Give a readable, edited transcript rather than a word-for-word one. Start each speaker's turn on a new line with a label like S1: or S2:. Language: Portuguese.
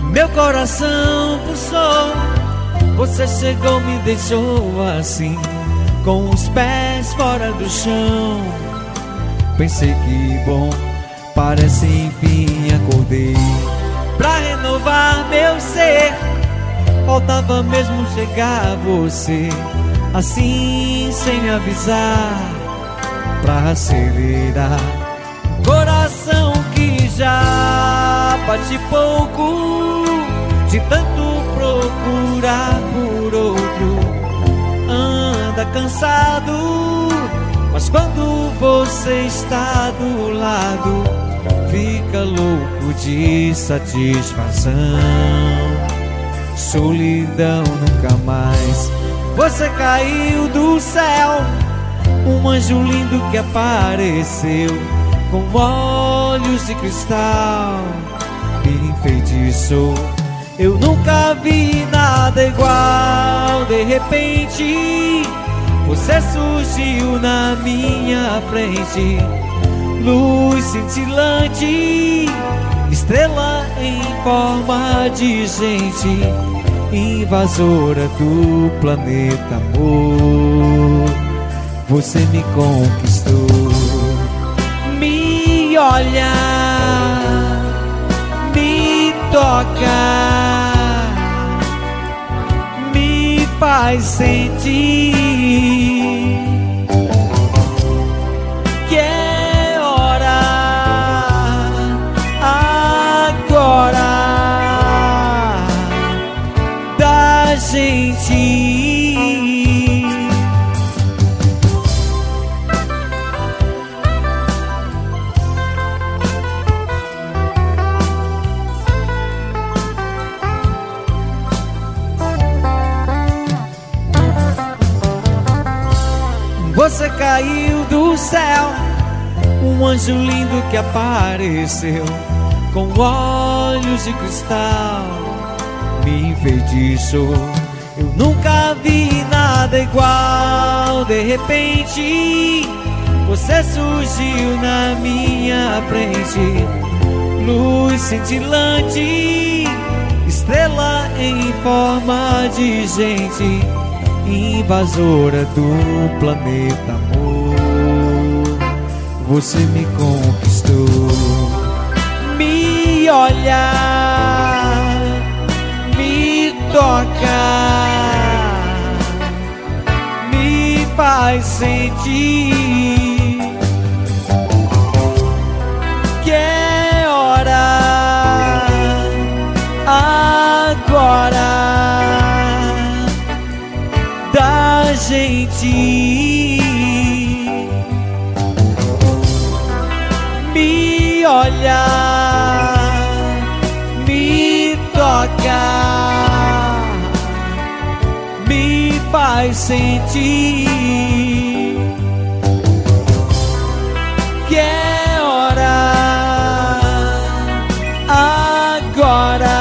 S1: Meu coração pulsou, você chegou, me deixou assim, com os pés fora do chão. Pensei que bom, parece enfim acordei. Pra renovar meu ser, faltava mesmo chegar você, assim sem avisar, pra acelerar. Coração que já bate pouco, de tanto procurar por outro, anda cansado, mas quando você está do lado, fica louco de satisfação. Solidão nunca mais. Você caiu do céu, um anjo lindo que apareceu, com olhos de cristal, me enfeitiçou. Eu nunca vi nada igual. De repente, você surgiu na minha frente, luz cintilante, estrela em forma de gente, invasora do planeta amor. Você me conquistou. Me olha, me toca, me faz sentir que é hora agora da gente. Você caiu do céu, um anjo lindo que apareceu, com olhos de cristal, me enfeitiçou. Eu nunca vi nada igual. De repente, você surgiu na minha frente, luz cintilante, estrela em forma de gente, invasora do planeta amor. Você me conquistou. Me olha, me toca, me faz sentir que é hora agora da gente. Me olha, me toca, me faz sentir que é hora agora